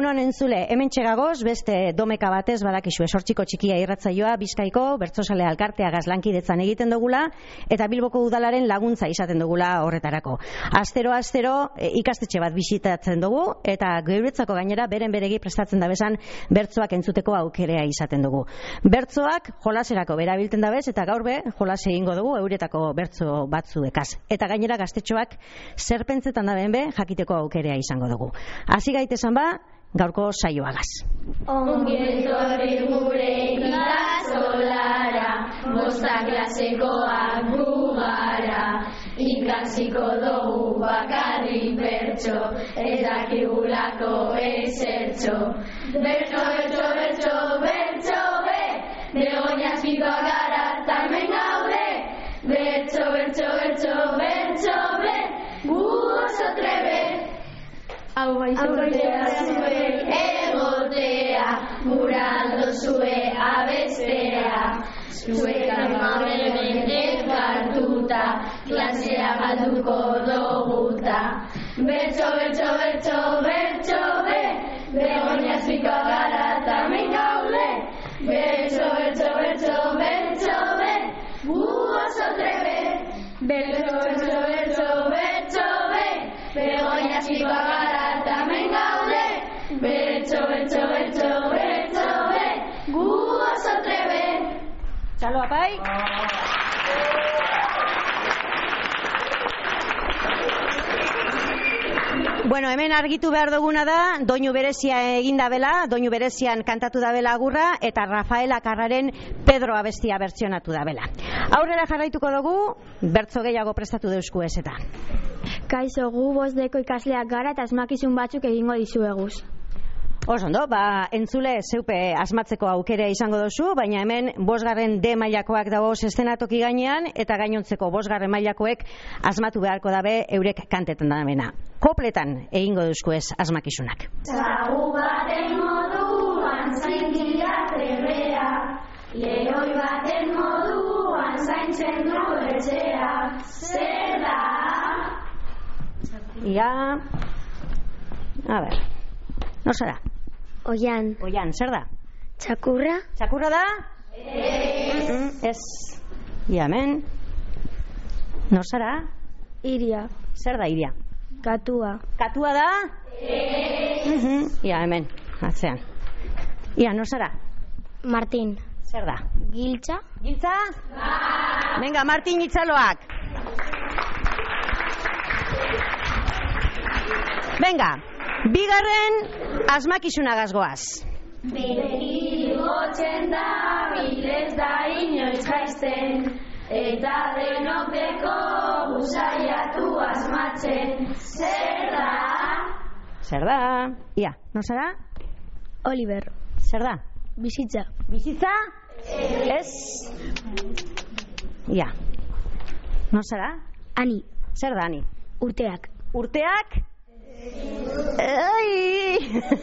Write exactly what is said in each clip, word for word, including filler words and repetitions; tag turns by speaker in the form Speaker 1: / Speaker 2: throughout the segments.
Speaker 1: Egunon entzule, hemen txegagoz, beste domeka batez badakizu esortziko txikia irratzaioa Bizkaiko bertsozale alkartea gazlankidetzan egiten dugula eta Bilboko udalaren laguntza izaten dugula horretarako. Astero astero e, ikastetxe bat bisitatzen dugu eta geuretzako gainera beren beregi prestatzen dabezan bertsoak entzuteko aukerea izaten dugu. Bertsoak jolaserako berabilten dabez eta gaur be jolas egingo dugu euretako bertso batzuekaz. Eta gainera gaztetxoak zer pentsetan daben be jakiteko aukerea izango dugu. Hasi gaitezen ba, gaurko saioagaz.
Speaker 2: Ongi etorri gure ikastolara, bosta klasekoak gu gara, ikasiko dugu bakarrik bertso, ez dakigulako ezertxo. Bertso, bertso, bertso, bertso, be, Begoñazpikoak gara tamen gaude. Bertso, bertso, bertso, bertso, be, gu oso trebe. Hau baitea zuen egotea, guraldo zue abestea, zuek amabelen elkartuta, klasea galduko doguta. Bertso, bertso, bertso, bertso, be, Begoñazpikoak gara tamen gaude. Bertso, bertso, bertso, bertso, be, gu oso trebe. Bertso, bertso, bertso, bertso, be, Begoñazpikoak gara tamen gaude. Bertso, bertso, bertso, bertso, be, gu oso trebe.
Speaker 1: Txalo, apai! Bueno, hemen argitu behar duguna da, doinu berezia egin dabela, doinu berezian kantatu dabela agurra, eta Rafaela Carraren Pedro abestia bertsionatu dabela. Aurrera jarraituko dugu, bertso gehiago prestatu deusku ez eta.
Speaker 3: Kaixo, gu bosteko ikasleak gara eta asmakizun batzuk egingo dizueguz.
Speaker 1: Osondo, ba, entzule zeupe asmatzeko aukera izango duzu, baina hemen bosgarren D mailakoak dago estenatoki gainean, eta gainontzeko bosgarren mailakoek asmatu beharko dabe eurek kantetan damena. Kopletan egingo duzku ez asmakizunak.
Speaker 2: Txagu baten moduan zaintzia trebea, lehoi baten moduan zaintzen du etxea, zer da?
Speaker 1: Ia, a ber, no zara?
Speaker 3: Oian.
Speaker 1: Oian, zer da?
Speaker 3: Txakurra?
Speaker 1: Txakurra da? Ez. Ez. Ia, hemen. No zara?
Speaker 3: Iria.
Speaker 1: Zer da iria?
Speaker 3: Katua.
Speaker 1: Katua da? Ez. Ia, hemen. Atzean. Ia, no zara?
Speaker 3: Martin.
Speaker 1: Zer da?
Speaker 3: Giltza?
Speaker 1: Giltza? Venga, Martin Itzaloak. Venga, bigarren asmakizunagaz goaz.
Speaker 2: Beti gotzen da, bilez da inoiz jaisten, eta denokeko usaiatu asmatzen, zer da?
Speaker 1: Zer da? Ia, no zara?
Speaker 3: Oliver.
Speaker 1: Zer da?
Speaker 3: Bizitza.
Speaker 1: Bizitza? Ez. Ia, no zara?
Speaker 3: Ani.
Speaker 1: Zer da, Ani?
Speaker 3: Urteak.
Speaker 1: Urteak? Ai!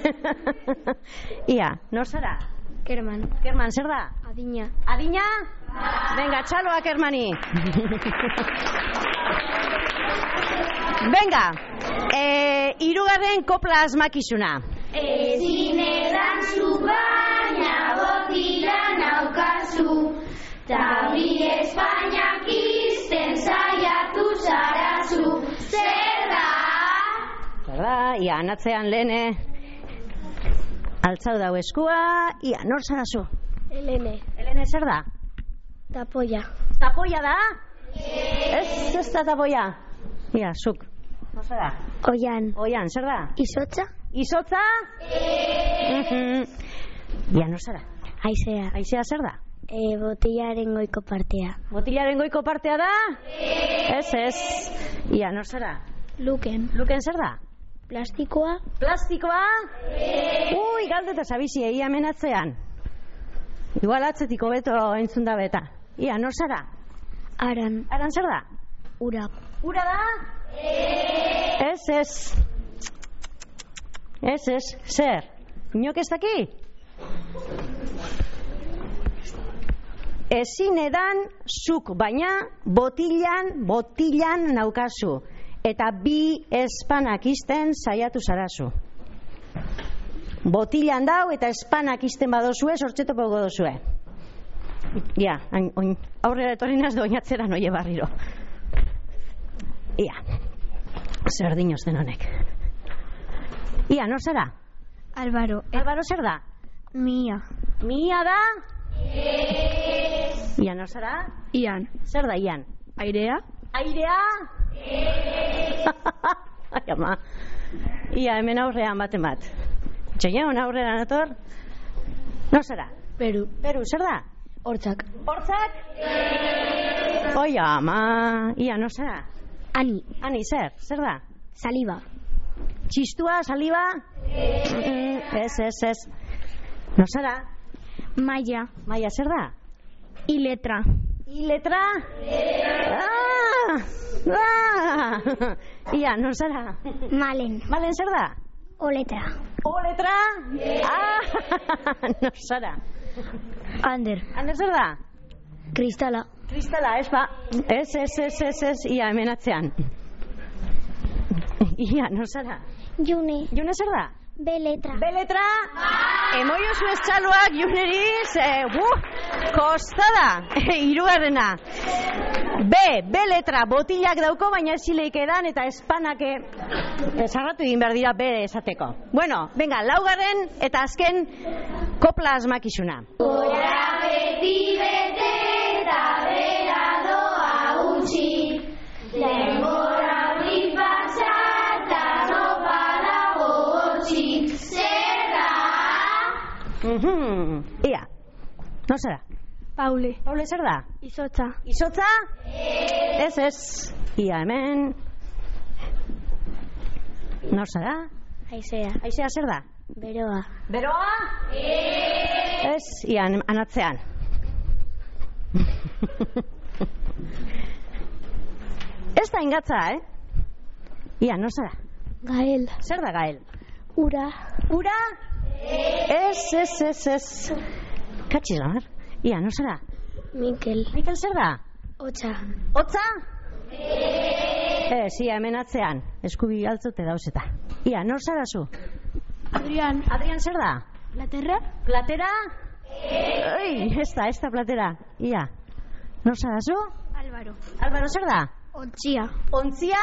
Speaker 1: Ia, no zara?
Speaker 3: Kerman.
Speaker 1: Kerman, zer da?
Speaker 3: Adina.
Speaker 1: Adina? Venga, txaloa, Kermani. Venga, eh, irugarren kopla asmakizuna.
Speaker 2: Ezin edan zu baina botila naukazu, ta bi Espainiak izten saiatu zarazu, zer da?
Speaker 1: Zer da, ia, anatzean lehene altzau dau eskua, ia, nor zarazu?
Speaker 3: Elene.
Speaker 1: Elene, zer da?
Speaker 3: Tapoia.
Speaker 1: Tapoia da? Ez, ez da tapoia. Ia, zuk. No zara?
Speaker 3: Oian.
Speaker 1: Oian, zer da?
Speaker 3: Izotza?
Speaker 1: Izotza? Ia, no zara?
Speaker 3: Aizea.
Speaker 1: Aizea zer da?
Speaker 3: E, botilaren goiko partea.
Speaker 1: Botilaren goiko partea da? Ez, ez. Ia, no zara?
Speaker 3: Luken.
Speaker 1: Luken zer da?
Speaker 3: Plastikoa?
Speaker 1: Plastikoa? Ui, galdeta zabizi, egia amenatzean. Igual atzetik hobeto entzun da beta. Ia, nor zara?
Speaker 3: Aran.
Speaker 1: Aran zer da?
Speaker 3: Ura.
Speaker 1: Ura da? Ez, ez. Ez, ez. Zer? Inok ez daki? Ezin edan zuk baina botilan, botilan naukazu. Eta bi espanak izten saiatu zarazu. botilan dau eta espanak izten badozue, sortxetopo godozue. Ja, oin, aurrera etorri naz doinatzera noie barriro. Ia, zer dinozten honek. Ia, nor zara?
Speaker 3: Álvaro.
Speaker 1: Álvaro zer da?
Speaker 3: Mia.
Speaker 1: Mia da? Yes. Ia, nor zara?
Speaker 3: Ian.
Speaker 1: Zer da, Ian?
Speaker 3: Airea.
Speaker 1: Airea? Yes. Ai, ama. Ia, hemen aurrean baten bat. Txoion, aurrera nator? Nor zara?
Speaker 3: Peru.
Speaker 1: Peru, zer da?
Speaker 3: Hortzak.
Speaker 1: Hortzak? Yes. Oi, ama. Ia, nor zara?
Speaker 3: Ani.
Speaker 1: Ani, zer? Zer da?
Speaker 3: Saliva.
Speaker 1: Txistua, saliva? Ez, ez, ez. No zara?
Speaker 3: Maia.
Speaker 1: Maia, zer da?
Speaker 3: I letra.
Speaker 1: I letra? Ah! Ah! Ia, no zara?
Speaker 3: Malen.
Speaker 1: Malen, zer da?
Speaker 3: O letra.
Speaker 1: O letra? Ah! No zara?
Speaker 3: Ander.
Speaker 1: Ander, zer da?
Speaker 3: Kristala.
Speaker 1: Kristala, ez ba? Ez, ez, ez, ez, ez. Ia, hemen atzean. Ia, no zara?
Speaker 3: June.
Speaker 1: June, zer da?
Speaker 3: B letra.
Speaker 1: B letra? Emoio zu estxaluak juneri, ze, buh, kostada, hirugarrena. B, B letra, botilak dauko, baina esileik edan, eta espanake, esarratu egin behar dira B esateko. Bueno, venga, laugarren, eta azken, kopla asmakizuna.
Speaker 2: Gora beti bete, eta bera doa utzi, denbora hori pasa, eta no badago hortzik, zer da?
Speaker 1: Mhm, ia, no zara?
Speaker 3: Paule.
Speaker 1: Paule, zer da?
Speaker 3: Izotza.
Speaker 1: Izotza? Ez, ez. Ia, hemen. Nor zara?
Speaker 3: Aizea.
Speaker 1: Aizea, zer da?
Speaker 3: Beroa.
Speaker 1: Beroa? Ez, ia, anatzean. Ez da ingatza, eh? Ia, nor zara?
Speaker 3: Gael.
Speaker 1: Zer da, Gael?
Speaker 3: Ura.
Speaker 1: Ura? Ez, ez, ez, ez. Katxiz, lamar? Ia, nor zara?
Speaker 3: Mikel.
Speaker 1: Mikel, zer da?
Speaker 3: Otsa.
Speaker 1: Otza? Ez, ia, hemen atzean. Eskubi altzute dauzeta. Ia, nor zara zu?
Speaker 3: Adrian.
Speaker 1: Adrian, zer da?
Speaker 3: Platerra.
Speaker 1: Platera? Oi, ez da, ez da platera. Ia, nor zara zu?
Speaker 3: Álvaro.
Speaker 1: Álvaro, zer da?
Speaker 3: Ontzia.
Speaker 1: Ontzia?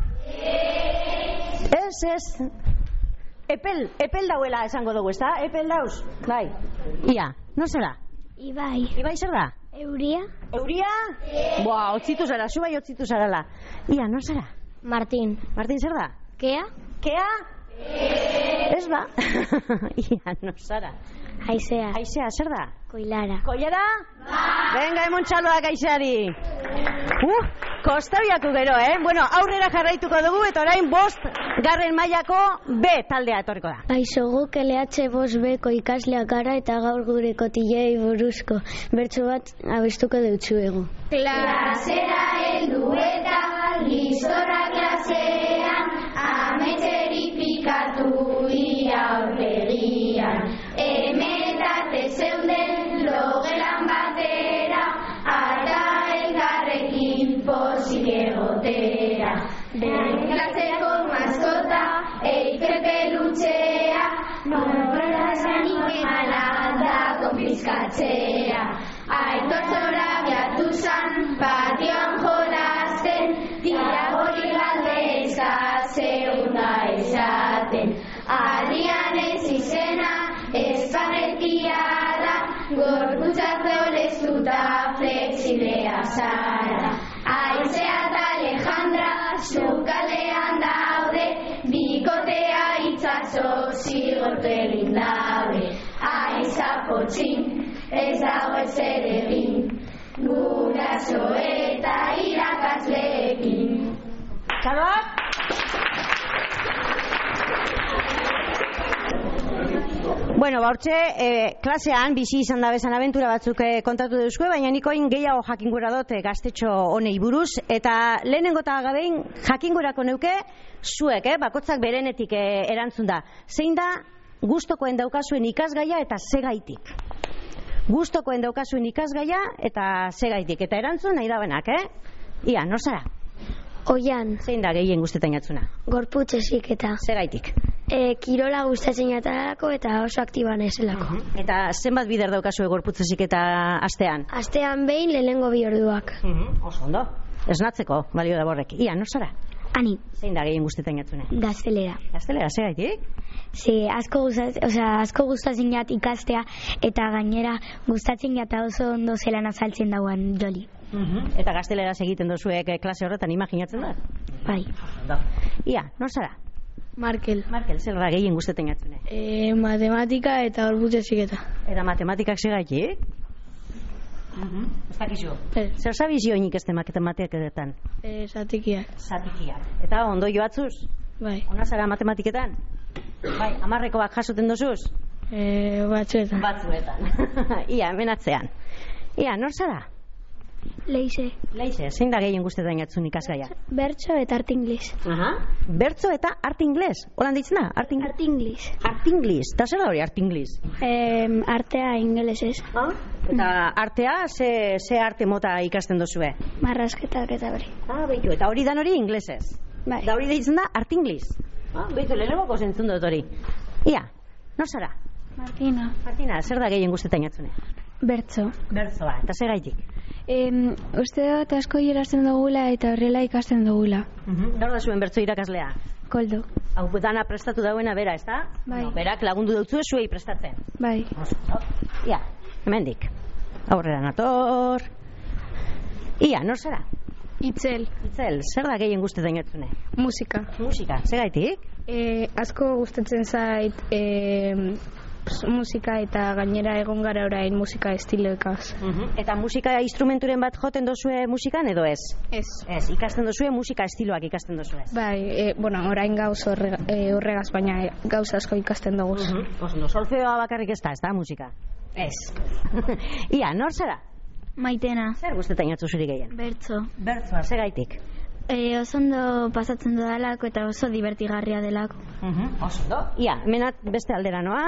Speaker 1: Ez, ez. Epel, epel dauela esango dugu, ez da? Epel dauz? Bai. Ia, nor zara?
Speaker 3: Ibai.
Speaker 1: Ibai, zer da?
Speaker 3: Euria.
Speaker 1: Euria? Boa, otzitu zara, zu bai otzitu zarala. Ia, nor zara?
Speaker 3: Martín.
Speaker 1: Martin, zer da?
Speaker 3: Kea.
Speaker 1: Kea? Ez ba? Ia, nor zara?
Speaker 3: Aizea.
Speaker 1: Aizea, zer da?
Speaker 3: Koilara.
Speaker 1: Koilara? Venga, emon txaloak aizeari. Uh, kostabiatu gero, eh? Bueno, aurrera jarraituko dugu, eta orain bost garren mailako B taldea etorriko da.
Speaker 3: Aixo guk L H bost Bko ikasleak gara eta gaur gure kotilei buruzko bertso bat abestuko deutsuegu.
Speaker 2: Klasera heldu eta gizora klasean, ametzerik pikatu ia aurpegian. Emetate zeuden logelan batera, eta elkarrekin pozik egotera. Den klaseko maskota, eike pelutxea, norbera zanik emala da konfiskatzea. Aitor zora biatu zan, patioan jolasten, tira hori galde segunda esaten. Adrian ez izena, espanetia da, gorputzak zeoleztuta flexiblea zara. Aizea eta Alejandra, sukaldean daude, bikotea itzazo zigortelin daude. Aiza potxin, ez dago ez ere egin, guraso eta irakasleekin.
Speaker 1: Txaloak? Bueno, ba, hortxe, eh, klasean bizi izan da bezan abentura batzuk eh, kontatu duzue, baina nikoin gehiago jakingura dut eh, gaztetxo honei buruz, eta lehenengo eta gabein jakingurako neuke zuek, eh, bakotzak berenetik eh, erantzun da. Zein da gustokoen daukazuen ikasgaia eta segaitik? Gustokoen daukazuen ikasgaia eta segaitik, eta erantzun nahi da benak, eh? Ia, nor zara?
Speaker 3: Oian.
Speaker 1: Zein da gehien gustetan jatzuna?
Speaker 3: Gorputz heziketa.
Speaker 1: Segaitik?
Speaker 3: E, kirola gustatzen jatalako eta oso aktiban ezelako.
Speaker 1: Eta zenbat bider daukazu gorputzezik eta astean?
Speaker 3: Astean behin lehenengo bi orduak.
Speaker 1: Oso ondo. Esnatzeko, balio da borrek. Ia, nor zara?
Speaker 3: Ani,
Speaker 1: Zein da gehien gustetan jatzune?
Speaker 3: gaztelera.
Speaker 1: Gaztelera, segaitik?
Speaker 3: Ze asko gustatzen, osea, asko gustatzen jat ikastea eta gainera gustatzen jata oso ondo zelan azaltzen dauan joli.
Speaker 1: Eta gazteleraz egiten dozuek eh, klase horretan imaginatzen da?
Speaker 3: Bai.
Speaker 1: Ondo. Ia, nor zara?
Speaker 3: Markel.
Speaker 1: Markel, zer da gehien gustetan jatzune?
Speaker 3: E, matematika eta horbutzeziketa.
Speaker 1: Eta matematikak segaitik? Ez dakizu?
Speaker 3: Ez.
Speaker 1: Zer zabizio inik ez matematiketan?
Speaker 3: E, zatikiak.
Speaker 1: Zatikiak. Eta ondo joatzuz?
Speaker 3: Bai.
Speaker 1: Ona zara matematiketan? Bai, hamarrekoak jasoten dozuz?
Speaker 3: E, batzuetan.
Speaker 1: Batzuetan. Ia, hemen atzean. Ia, nor zara?
Speaker 3: Leize.
Speaker 1: Leize, zein da gehien guztetan jatzun ikasgaia?
Speaker 3: Bertso eta art ingles.
Speaker 1: Aha. Bertzo eta art ingles. Holan ditzen da? Art ingles?
Speaker 3: Art ingles.
Speaker 1: Art ingles. Eta zer da hori art ingles?
Speaker 3: E, artea ingelesez.
Speaker 1: Ah? Eta artea, ze, ze arte mota ikasten dozue?
Speaker 3: Marrasketak eta hori.
Speaker 1: Ah, behitu. Eta hori dan hori inglesez?
Speaker 3: Bai.
Speaker 1: Da hori deitzen da art ingles. Ah, behitu, lehenengoko zentzun dut hori. Ia, nor zara?
Speaker 3: Martina.
Speaker 1: Martina, zer da gehien guztetan jatzune?
Speaker 3: Bertso.
Speaker 1: Bertzoa, eta ze gaitik?
Speaker 3: E, uste dut asko jolasten dugula eta horrela ikasten dugula.
Speaker 1: Gaur da zuen bertzo irakaslea?
Speaker 3: Koldo.
Speaker 1: Hau dana prestatu dauena bera, ez da?
Speaker 3: Bai.
Speaker 1: No, berak lagundu dutzu zuei prestatzen.
Speaker 3: Bai.
Speaker 1: Oso, no? Ia, hemendik. Aurrera nator. Ia, nor zara?
Speaker 3: Itzel.
Speaker 1: Itzel, zer da gehien guztetan jatzune?
Speaker 3: Musika.
Speaker 1: Musika, ze gaitik?
Speaker 3: E, asko gustatzen zait e, musika eta gainera egon gara orain musika estiloekaz.
Speaker 1: Eta musika instrumenturen bat joten dozue musikan edo ez?
Speaker 3: Ez.
Speaker 1: Ez, ikasten dozue musika estiloak ikasten dozue.
Speaker 3: Bai, e, bueno, orain gauz horre, e, horregaz, baina gauz asko ikasten dugu.
Speaker 1: Oso, solfeoa bakarrik ez da, ez da musika? Ez. Ia, nor zara?
Speaker 3: Maitena.
Speaker 1: Zer guztetan jatzu zuri gehien?
Speaker 3: Bertso.
Speaker 1: Bertzoa, ze gaitik?
Speaker 3: E, oso ondo pasatzen dudalako eta oso divertigarria delako.
Speaker 1: Oso ondo. Ia, menat beste aldera noa.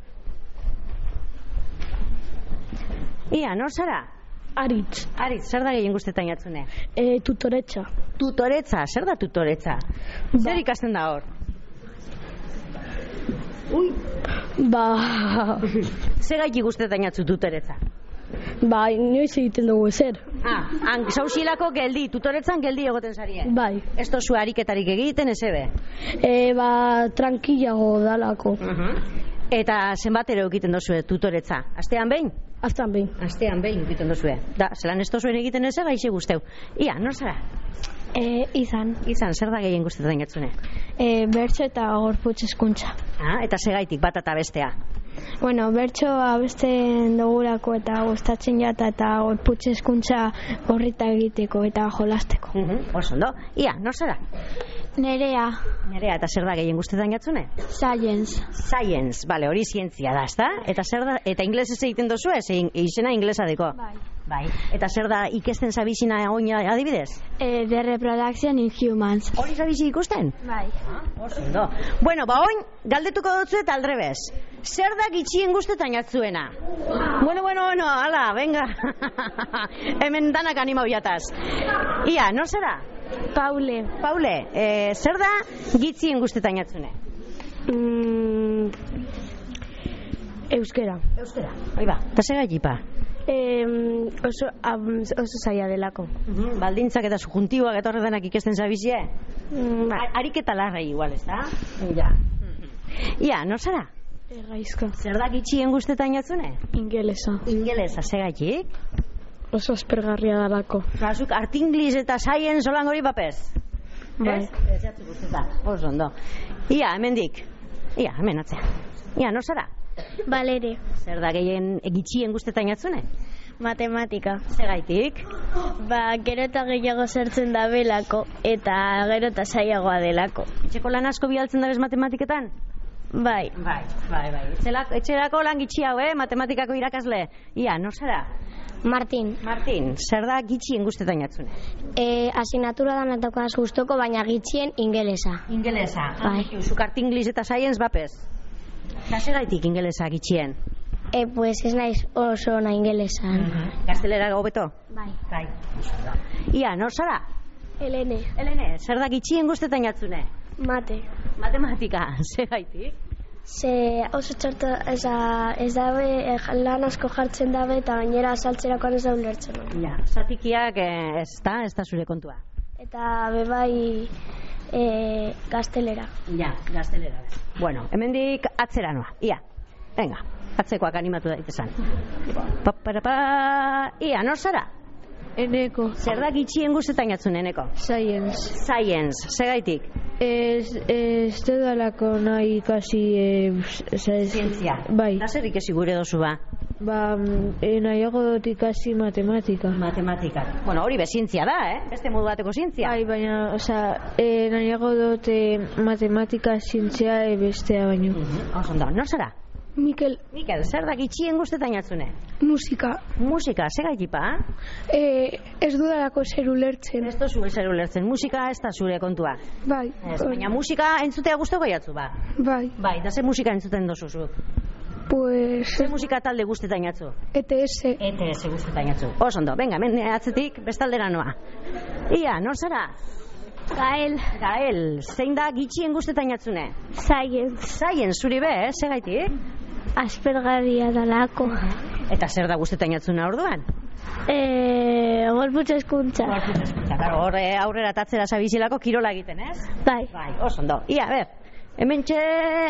Speaker 1: Ia, nor zara?
Speaker 3: Aritz.
Speaker 1: Aritz, zer da gehien guztetan jatzune?
Speaker 3: E, tutoretxa.
Speaker 1: Tutoretza, zer da tutoretza? Zer ikasten da hor? Ui.
Speaker 3: Ba...
Speaker 1: Zer gaiti guztetan jatzu tutoretza?
Speaker 3: Ba, inoiz egiten dugu ezer.
Speaker 1: Ah, han, sausilako geldi, tutoretzan geldi egoten zarie?
Speaker 3: Bai.
Speaker 1: Ez tozu ariketarik egiten, ez ebe?
Speaker 3: E, ba, tranquillago dalako.
Speaker 1: Eta zenbatero egiten dozue tutoretza? Astean behin?
Speaker 3: Aztan behin.
Speaker 1: Astean behin egiten dozue. Da, zelan ez tozuen egiten ez gaixe guzteu. Ia, nor zara?
Speaker 3: E, izan.
Speaker 1: Izan, zer da gehien guztetan jatzune?
Speaker 3: E, bertso eta gorputz hezkuntza.
Speaker 1: Ah, eta segaitik bat eta bestea?
Speaker 3: Bueno, bertso abesten dugulako eta gustatzen jata eta gorputz hezkuntza horrita egiteko eta jolasteko.
Speaker 1: Uh -huh. Oso ondo. Ia, nor zara?
Speaker 3: Nerea.
Speaker 1: Nerea, eta zer da gehien guztetan jatzune?
Speaker 3: Science.
Speaker 1: Science, bale, hori zientzia da, ezta? Eta zer da, eta inglesez egiten dozu ez, izena inglesa deko?
Speaker 3: Bai.
Speaker 1: Bai. Eta zer da ikesten zabizina oina adibidez?
Speaker 3: E, the reproduction in humans.
Speaker 1: Hori zabizi ikusten?
Speaker 3: Bai.
Speaker 1: Oso ondo. Bueno, ba oin, galdetuko dutzu eta aldrebez. Zer da gitxien guztetan jatzuena? Bueno, bueno, bueno, ala, venga. Hemen danak animau jataz. Ia, nor zara?
Speaker 3: Paule.
Speaker 1: Paule, eh, zer da gitzien guztetan jatzune?
Speaker 3: Mm, euskera.
Speaker 1: Euskera. Bai ba, eta zer gaitipa?
Speaker 3: E, oso, um, oso zaila delako.
Speaker 1: Uh-huh. Baldintzak eta subjuntiboak eta horretanak ikesten zabizie?
Speaker 3: Mm, ba.
Speaker 1: Ariketa larrei igual, ez da? Ja. Ia, nor zara?
Speaker 3: Erraizko.
Speaker 1: Zer da gitxien guztetan jatzune?
Speaker 3: Ingelesa.
Speaker 1: Ingelesa, zer gaitik?
Speaker 3: Oso aspergarria dalako.
Speaker 1: Zazuk art ingles eta science holan hori bapez?
Speaker 3: Bai.
Speaker 1: Ez jatzu guztetan. Oso ondo. Ia, hemendik. Ia, hemen atzean. Ia, nor zara?
Speaker 3: Balere.
Speaker 1: Zer da gehien gitxien guztetan jatzune?
Speaker 3: Matematika.
Speaker 1: Zer gaitik?
Speaker 3: Ba, gero eta gehiago zertzen da belako eta gero eta zailagoa delako.
Speaker 1: Etxeko lan asko bialtzen dabez matematiketan?
Speaker 3: Bai.
Speaker 1: Bai, bai, bai. Etxelako, etxerako lan gitxi hau, eh? Matematikako irakasle. Ia, nor zara?
Speaker 3: Martin.
Speaker 1: Martin, zer da gitxien guztetan jatzune?
Speaker 3: E, asignatura danatokaz guztoko, baina gitxien ingelesa.
Speaker 1: Ingelesa.
Speaker 3: Bai.
Speaker 1: Zuk art ingles eta science bapez? Eta zer gaitik ingelesa gitxien?
Speaker 3: E, pues ez naiz oso ona ingelesan.
Speaker 1: Uh-huh. Gaztelera hobeto?
Speaker 3: Bai.
Speaker 1: Bai. Ia, nor zara?
Speaker 3: Elene.
Speaker 1: Elene, zer da gitxien guztetan jatzune?
Speaker 3: Mate.
Speaker 1: Matematika, ze gaitik?
Speaker 3: Ze oso txarta, ez dabe lan asko jartzen dabe eta gainera saltzerakoan ez da ulertzen.
Speaker 1: Ja, zatikiak ez da, ez da zure kontua.
Speaker 3: Eta bebai e, gaztelera.
Speaker 1: Ja, gaztelera. Bueno, hemendik atzera noa, ia, venga, atzekoak animatu daitezan. Pa, para, pa, ia, nor zara?
Speaker 3: Eneko.
Speaker 1: Zer da gitxien guztetan jatzun, Eneko?
Speaker 3: Science.
Speaker 1: Science, segaitik?
Speaker 3: Ez, ez dudalako nahi ikasi e,
Speaker 1: zientzia.
Speaker 3: Bai.
Speaker 1: Da zer ikasi gure dozu ba?
Speaker 3: Ba, e, nahiago dut ikasi matematika.
Speaker 1: Matematika. Bueno, hori bezientzia da, eh? Beste modu bateko zientzia.
Speaker 3: Bai, baina, osea, e, nahiago dut e, matematika zientzia e, bestea baino.
Speaker 1: Uh-huh. Oso nor zara?
Speaker 3: Mikel.
Speaker 1: Mikel, zer da gitxien guztetan jatzune?
Speaker 3: Musika.
Speaker 1: Musika, segaitipa?
Speaker 3: E, ez dudalako zer ulertzen.
Speaker 1: Ez dozu zer ulertzen, musika ez da zure kontua.
Speaker 3: Bai.
Speaker 1: Ez, baina musika entzutea guztoko jatzu, ba?
Speaker 3: Bai.
Speaker 1: Bai, da ze musika entzuten dozuzu?
Speaker 3: Pues...
Speaker 1: Ze musika talde guztetan jatzu?
Speaker 3: E T S.
Speaker 1: E T S guztetan jatzu. Osondo, venga, men atzetik bestaldera noa. Ia, nor zara?
Speaker 3: Gael.
Speaker 1: Gael, zein da gitxien guztetan jatzune?
Speaker 3: Science.
Speaker 1: Science, zuri be, eh? Segaitik?
Speaker 3: Aspergarria dalako.
Speaker 1: Eta zer da guztetan jatzuna orduan?
Speaker 3: Eh, gorputz eskuntza.
Speaker 1: Gorputz eskuntza, claro, hor aurrera tatzera zabizilako kirola egiten, ez?
Speaker 3: Bai.
Speaker 1: Bai, oso ondo. Ia, ber, hemen txe...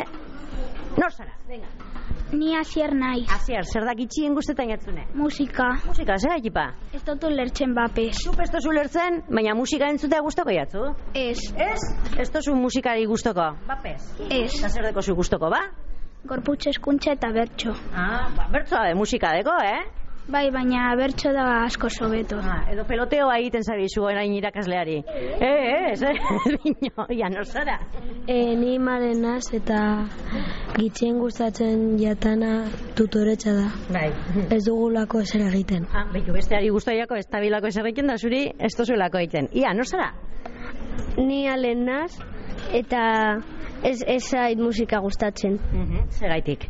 Speaker 1: Nor zara, venga.
Speaker 3: Ni Asier naiz.
Speaker 1: Asier, zer da gitxien guztetan jatzune?
Speaker 3: Musika.
Speaker 1: Musika, zer ekipa?
Speaker 3: Ez dut ulertzen bapes.
Speaker 1: Zup ez tozu lertzen, baina musika entzutea gustoko jatzu?
Speaker 3: Ez.
Speaker 1: Ez? Ez tozu musikari gustoko? Bapes?
Speaker 3: Ez.
Speaker 1: Eta zer deko zu gustoko, ba?
Speaker 3: Gorputz eskuntza eta bertso.
Speaker 1: Ah, ba, bertsoa be, musika deko, eh?
Speaker 3: Bai, baina bertso da asko sobeto.
Speaker 1: Ah, edo peloteoa egiten zabizu orain irakasleari. Eh, ez, eh? Ja, nor zara?
Speaker 3: E, ni marenaz eta gitxien gustatzen jatana tutoretza da.
Speaker 1: Bai.
Speaker 3: Ez dugulako ezer egiten.
Speaker 1: Ah, behitu besteari guztoiako ez tabilako ezer egiten da zuri ez tozuelako egiten. Ia, nor zara?
Speaker 3: Ni alen naz eta ez, ez zait musika gustatzen.
Speaker 1: Uh-huh. Zegaitik?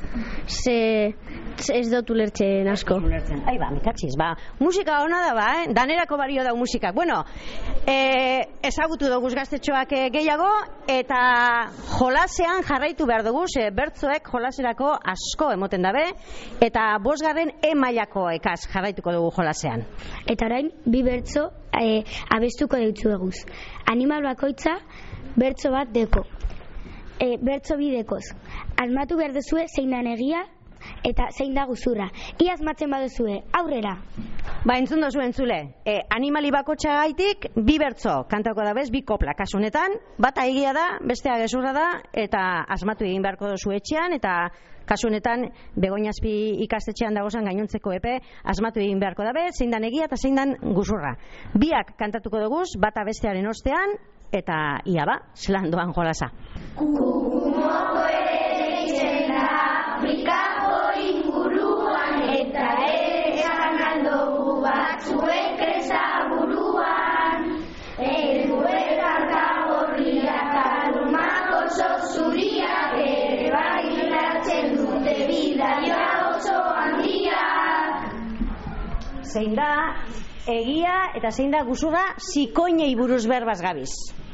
Speaker 3: Ze ez dut ulertzen asko.
Speaker 1: Ulertzen. Ai ba, mikatxiz, ba. Musika ona da ba, eh? Danerako bario dau musikak. Bueno, eh, ezagutu doguz gaztetxoak gehiago, eta jolasean jarraitu behar dugu, ze bertzoek jolaserako asko emoten dabe, eta bosgarren E mailako ekaz jarraituko dugu jolasean.
Speaker 3: Eta orain, bi bertzo eh, abestuko dutzu eguz. Animal bakoitza bertzo bat deko. E, bertzo bidekoz. Asmatu behar duzue zein da egia eta zein da guzurra. Ia asmatzen baduzue, aurrera.
Speaker 1: Ba, entzun dozu entzule. E, animali bakotxa gaitik, bi bertzo kantako da bez, bi kopla. Kasu honetan, bata egia da, bestea gezurra da, eta asmatu egin beharko dozu etxean, eta kasu honetan, Begoñazpi ikastetxean dagozan gainontzeko epe, asmatu egin beharko da bez, zein dan egia eta zein dan guzurra. Biak kantatuko duguz, bata bestearen ostean, eta ia ba, zelan doan jolasa.
Speaker 2: Kukumoko ere deitzen da Afrikako inguruan, eta ere esan aldogu batzuek ezaguruan. Elduek arka gorriak alumak oso zuriak, ere bailatzen dute bidaia oso handiak.
Speaker 1: Zein da egia eta zein da guzurra zikoinei buruz berbaz gabiz.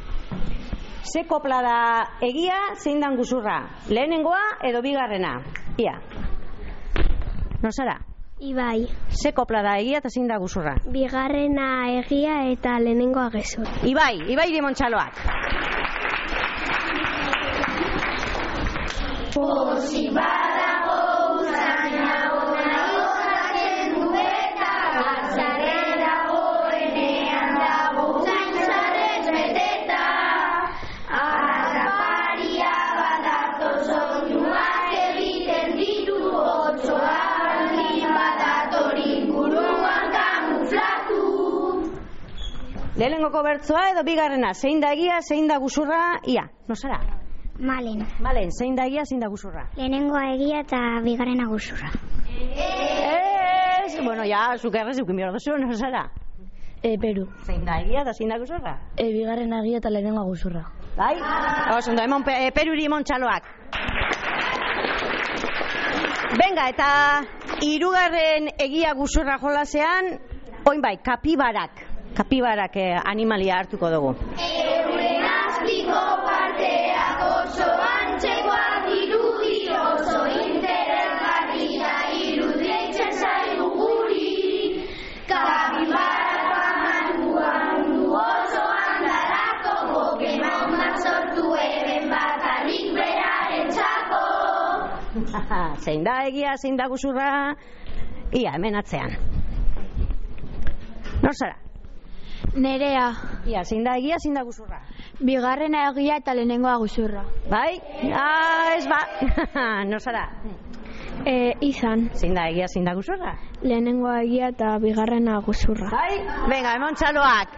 Speaker 1: Ze kopla da egia, zein dan guzurra? Lehenengoa edo bigarrena? Ia. No zara?
Speaker 3: Ibai.
Speaker 1: Ze kopla da egia eta zein da guzurra?
Speaker 3: Bigarrena egia eta lehenengoa gezur.
Speaker 1: Ibai, Ibai Limontxaloak.
Speaker 2: Pozik badago usaina ona izaten du eta gatzaren dagoenean dago zaintzarez beteta. Arraparia badator soinuak egiten ditu, otsoa baldin badator inguruan kamuflatu.
Speaker 1: Lehenengoko bertzoa edo bigarrena, zein da egia, zein da guzurra? Ia, no zara?
Speaker 3: Malen.
Speaker 1: Malen, zein da egia, zein da guzurra?
Speaker 3: Lehenengoa egia eta bigarrena guzurra.
Speaker 1: Ez, bueno, ja, zukerrez eukin behar duzu, no zara?
Speaker 3: E, Peru.
Speaker 1: Zein da egia eta zein da guzurra?
Speaker 3: E, bigarrena egia eta lehenengoa guzurra.
Speaker 1: Bai? Oso, ondo, emon pe, Peruri Montxaloak. Venga, eta hirugarren egia guzurra jolasean, oin bai, kapibarak. Kapibarak eh, animalia hartuko dugu.
Speaker 2: Euren azpiko
Speaker 1: Zein da egia, zein da guzurra? Ia, hemen atzean. Nor zara?
Speaker 4: Nerea.
Speaker 1: Ia, zein da egia, zein da guzurra?
Speaker 4: Bigarrena egia eta lehenengoa guzurra.
Speaker 1: Bai? Ah, ez ba. Nor zara?
Speaker 4: E, izan.
Speaker 1: Zein da egia, zein da guzurra?
Speaker 4: Lehenengoa egia eta bigarrena guzurra.
Speaker 1: Bai? Venga, emon txaloak.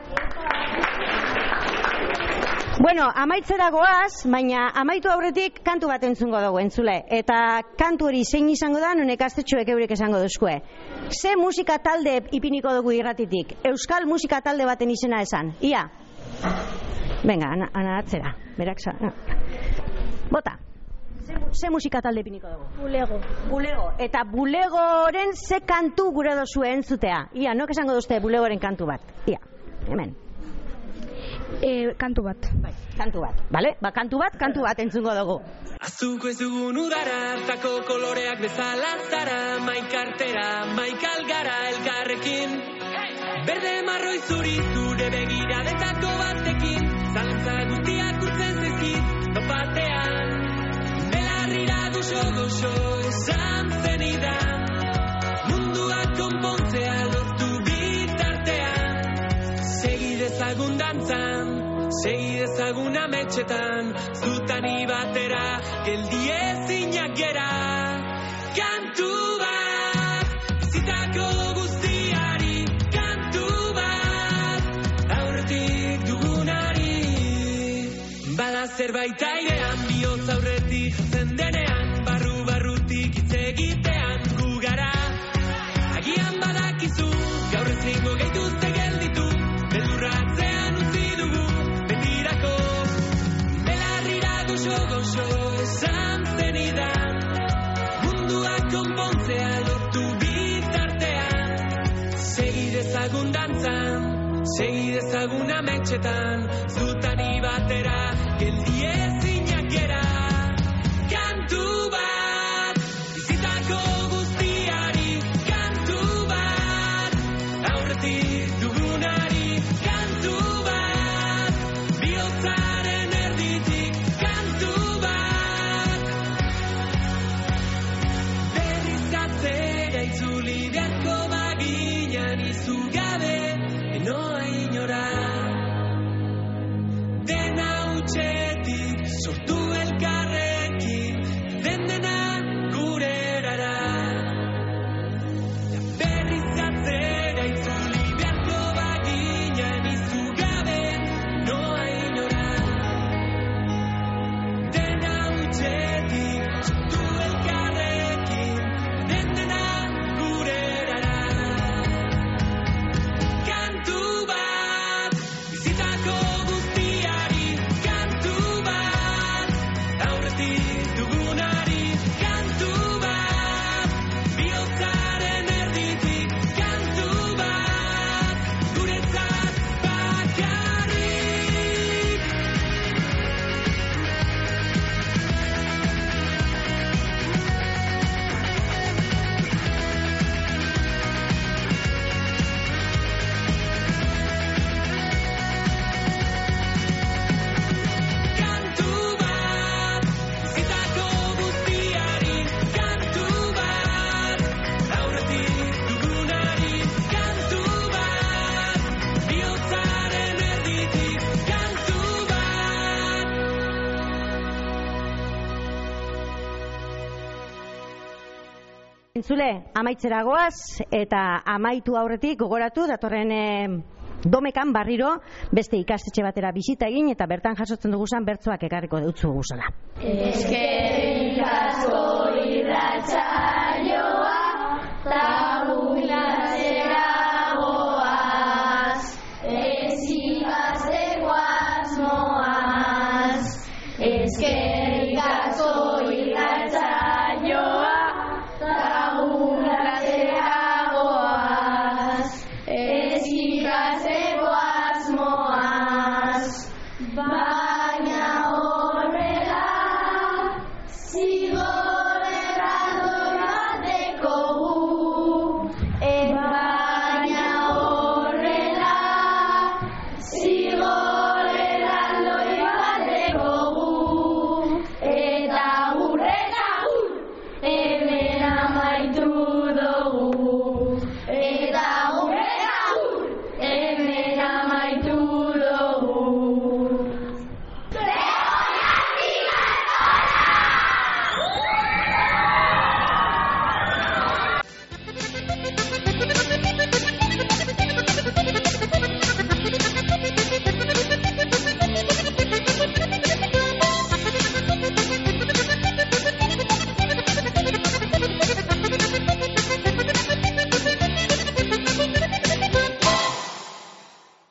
Speaker 1: Bueno, amaitzera goaz, baina amaitu aurretik kantu bat entzungo dugu, entzule. Eta kantu hori zein izango da, non ikastetxoek eurek esango duzkue. Ze musika talde ipiniko dugu irratitik? Euskal musika talde baten izena esan. Ia. Venga, ana, ana atzera. Berak sa... Bota. Ze, ze musika talde ipiniko dugu?
Speaker 4: Bulego.
Speaker 1: Bulego. Eta bulegoren ze kantu gure dozue entzutea. Ia, nok esango duzte bulegoren kantu bat. Ia, hemen.
Speaker 4: E, kantu bat.
Speaker 1: Bai, kantu bat, bale? Ba, kantu bat, kantu bat entzungo dugu.
Speaker 5: Azuko ez dugun udara, hartako koloreak bezala zara, maikartera, maikalgara elkarrekin. Berde marroi zuri zure begiradetako batekin, zalantza guztiak urtzen zezkit, topatean. Belarrira goxo goxo esan zenidan, munduak konpontzea lortu bitartean. Segi dezagun dantzan, segi dezagun ametxetan, zutani batera, geldi ezinak gera. Kantu bat, bizitako guztiari, kantu bat, aurretik dugunari. Bada zerbait airean, bihotz aurretik zen denean, barru-barrutik hitz egitean gu gara. Agian badakizu, gaur ezingo gaituzte gelditu, beldurratzean utzi dugu, betirako. Belarrira goxo goxo esan zenidan, munduak konpontzea lortu bitartean. Segi dezagun dantzan, segi dezagun ametxetan, zutani batera, geldi ezinak gera. Kantu bat, bizitako guztiari, kantu bat, aurretik dugunari, kantu bat, bihotzaren erditik, kantu bat. Berriz atzera itzuli beharko baginan izugabe, enoa inora. Dena utxetik sortu elkarrekin, den dena gure erara. Berriz atzera itzuli beharko baginan izugabe, noa inora. Dena utxetik sortu elkarrekin, den dena gure erara. Kantu bat, bizitako guztiari, kantu bat, aurretik dugunari, kantu bat, bihotzaren erditik, kantu bat, guretzat bakarrik. Kantu bat, bizitako guztiari, kantu bat, aurretik dugunari, kantu bat, bihotzaren erditik, kantu bat.
Speaker 1: Entzule, amaitzera goaz, eta amaitu aurretik gogoratu datorren eh, domekan barriro beste ikastetxe batera bisita egin eta bertan jasotzen duguzan bertsoak ekarriko deutzu guzala.
Speaker 2: Eskerrik asko irratsaioa, lagunatzera goaz, ez ikasteko asmoaz. Eskerrik